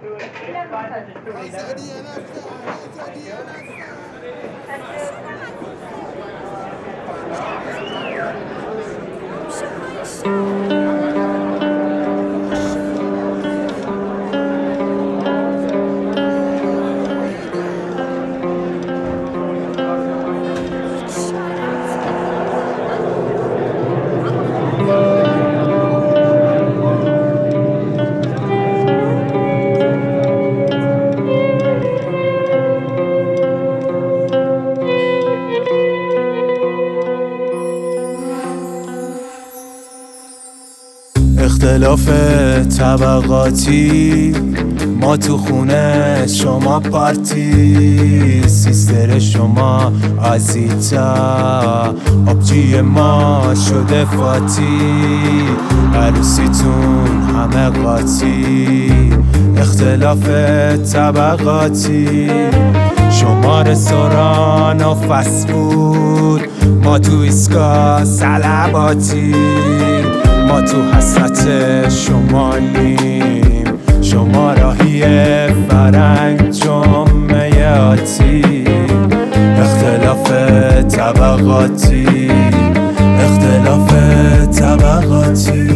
اختلاف طبقاتی، ما تو خونه شما پارتی، سیستر شما آزیتا، آبجی ما شده فاتی، عروسیتون همه قاطی. اختلاف طبقاتی، شما رستوران و فست فود، ما تو ایسکا صلباتی، ما تو حسرت شمالیم، شما راهی فرنگ جمعه آتی. اختلاف طبقاتی، اختلاف طبقاتی.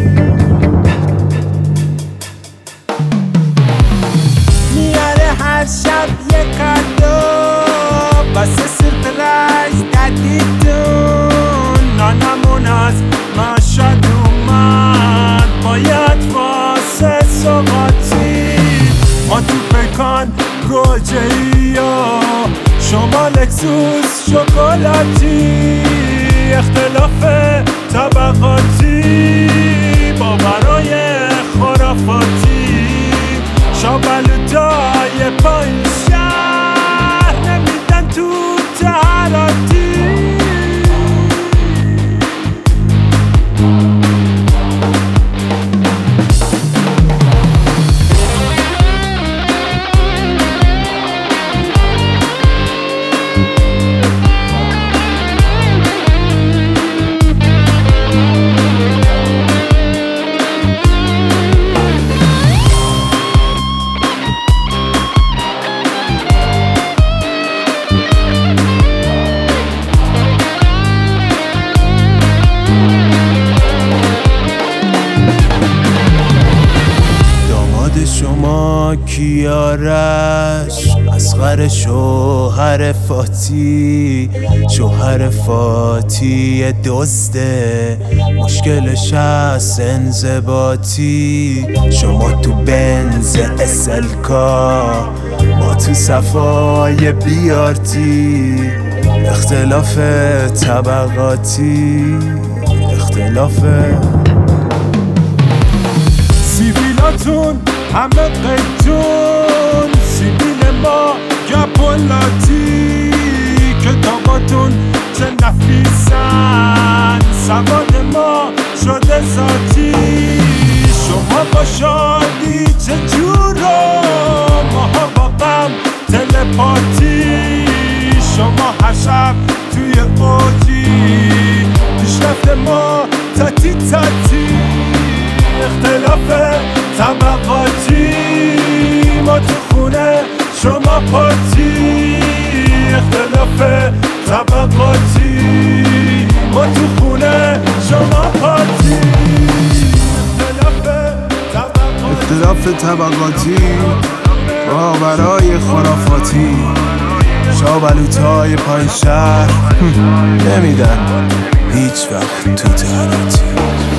میاره هر شب یک کادو واسه سرپرایز دادیتون، نانمون از ما شاد اومد، باید واسه سوقاتی. ما تو پیکان گوجه‌ای و شما لکسوس شکلاتی. اختلاف طبقاتی، باورای خرافاتی، شابلوتای پایین شهر نمیدن تو تهراتی. شما کیارش، اصغر شوهر فاتی، شوهر فاتی دزده، مشکلش از انضباطی. شما تو بنز اسلکا، ما تو صفای بیارتی. اختلاف طبقاتی، اختلاف سیبیلاتون همه قیتون، سیبیل ما گپولاتی. کتاباتون چه نفیسن، سواد ما شده ذاتی. شما با شادی چه جورو، ماها با غم تلپاتی. شما هر شب توی اوجی، پیشرفت ما تاتی تاتی. اختلاف طبقاتی، ما تو خونه شما پارتی. اختلاف طبقاتی، ما تو خونه شما پارتی. اختلاف طبقاتی، باورای خرافاتی، شابلوتای پای شهر نمیدن هیچ وقت تو تهراتی.